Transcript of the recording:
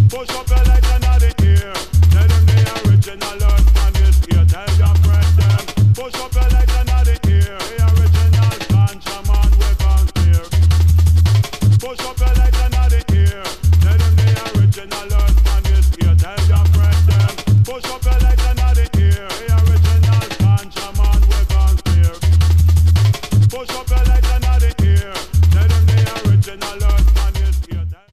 Push up your lights and out the ear. Tell them the original